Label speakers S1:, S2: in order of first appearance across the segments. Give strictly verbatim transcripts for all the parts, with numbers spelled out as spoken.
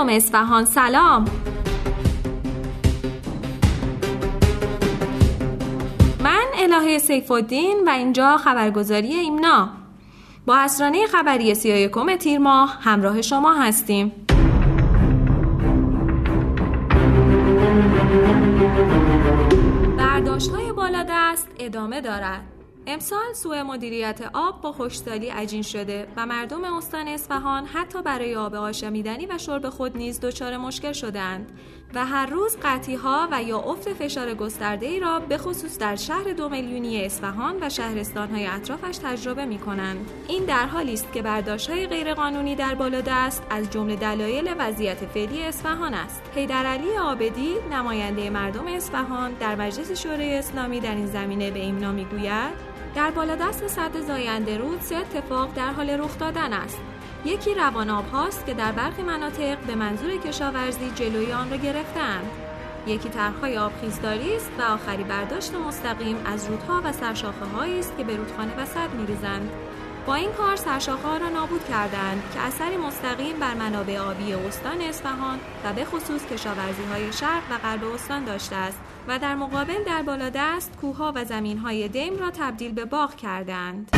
S1: مردم اصفهان سلام. من الهه سیف‌الدین و اینجا خبرگزاری ایمنا. با اسرانه خبری سی و یکم تیر ماه همراه شما هستیم. برداشت‌های بالادست ادامه دارد. امسال سوء مدیریت آب با خشکسالی عجین شده و مردم استان اصفهان حتی برای آب آشامیدنی و شرب خود نیز دچار مشکل شدند و هر روز قحطی‌ها و یا افت فشار گسترده‌ای را به خصوص در شهر دو میلیونی اصفهان و شهرستان‌های اطرافش تجربه می‌کنند. این در حالی است که برداشت‌های غیرقانونی در بالادست از جمله دلایل وضعیت فعلی اصفهان است. حیدرعلی عابدی، نماینده مردم اصفهان در مجلس شورای اسلامی در این زمینه به ایمنا می‌گوید در بالادست سد زاینده رود سه اتفاق در حال رخ دادن است. یکی روان آب هاست که در برخی مناطق به منظور کشاورزی جلوی آن را گرفتند. یکی طرح‌های آبخیزداری است و آخری برداشت مستقیم از رودها و سرشاخه‌هایی است که به رودخانه و سد می‌ریزند. با این کار سرشاخه‌ها را نابود کردند که اثری مستقیم بر منابع آبی استان اصفهان و به خصوص کشاورزی‌های شرق و غرب استان داشته است و در مقابل در بالادست کوه‌ها و زمین‌های دیم را تبدیل به باغ کردند.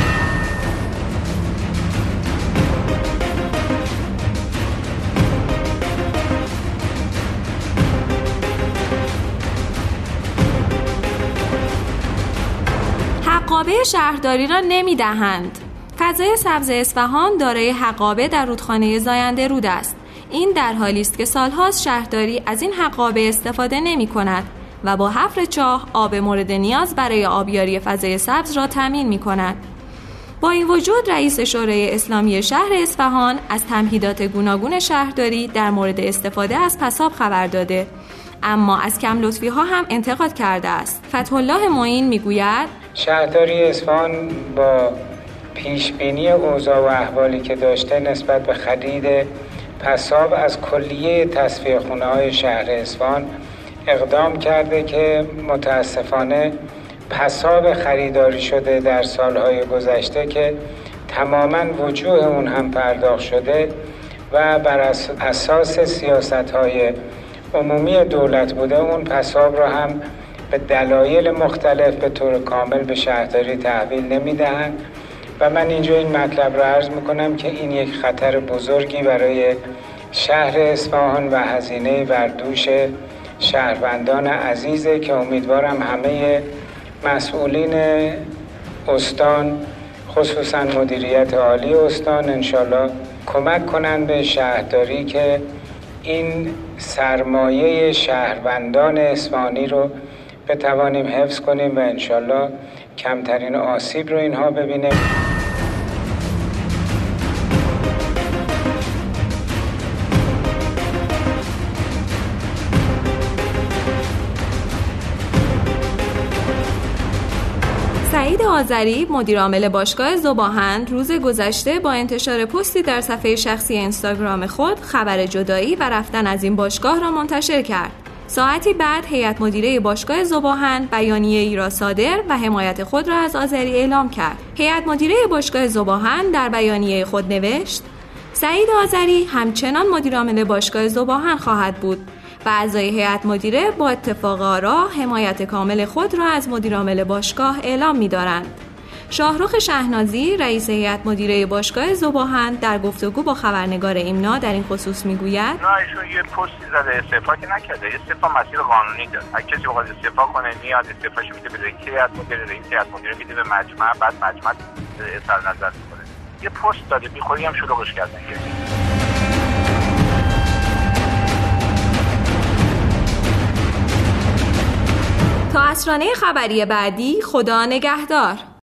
S1: حقابه شهرداری را نمی‌دهند. فضای سبز اصفهان دارای حقابه در رودخانه زاینده رود است. این در حالی است که سال‌هاست شهرداری از این حقابه استفاده نمی‌کند و با حفر چاه آب مورد نیاز برای آبیاری فضای سبز را تامین می‌کند. با این وجود رئیس شورای اسلامی شهر اصفهان از تمهیدات گوناگون شهرداری در مورد استفاده از پساب خبر داده، اما از کم لطفی ها هم انتقاد کرده است. فتح الله معین میگوید
S2: شهرداری اصفهان با پیشبینی اوضاع و احوالی که داشته نسبت به خرید پساب از کلیه تصفیه خونه های شهر اصفهان اقدام کرده که متاسفانه پساب خریداری شده در سالهای گذشته که تماماً وجوه اون هم پرداخت شده و بر اساس سیاست‌های عمومی دولت بوده، اون پساب را هم به دلایل مختلف به طور کامل به شهرداری تحویل نمیدهند و من اینجا این مطلب را عرض میکنم که این یک خطر بزرگی برای شهر اصفهان و هزینه بر دوش شهروندان عزیزه که امیدوارم همه مسئولین استان خصوصا مدیریت عالی استان انشالله کمک کنند به شهرداری که این سرمایه شهروندان اصفهانی رو بتوانیم حفظ کنیم و انشالله کمترین آسیب رو اینها ببینیم.
S1: سعید آذری، مدیر عامل باشگاه ذوباهن، روز گذشته با انتشار پستی در صفحه شخصی اینستاگرام خود خبر جدایی و رفتن از این باشگاه را منتشر کرد. ساعتی بعد هیئت مدیره باشگاه ذوباهن بیانیه‌ای را صادر و حمایت خود را از آذری اعلام کرد. هیئت مدیره باشگاه ذوباهن در بیانیه خود نوشت: سعید آذری همچنان مدیر عامل باشگاه ذوباهن خواهد بود و اعضای هیئت مدیره با اتفاق آرا حمایت کامل خود را از مدیر عامل باشگاه اعلام می‌دارند. شاهرخ شهنازی، رئیس هیئت مدیره باشگاه ذوباهن، در گفتگو با خبرنگار ایمنا در این خصوص میگوید:
S3: نه ایشون یه پستی زده، استعفا که نکرده، استعفا مسیر قانونی داره. هر کسی بخواد استعفا کنه میاد استعفاش میده به رئیس هیئت مدیره، رئیس هیئت مدیره میده به مجمع، بعد مجمع اظهار نظر میکنه. یه پست داده، بیخودی هم شلوغش کردن.
S1: تا اسرانه خبری بعدی، خدا نگهدار.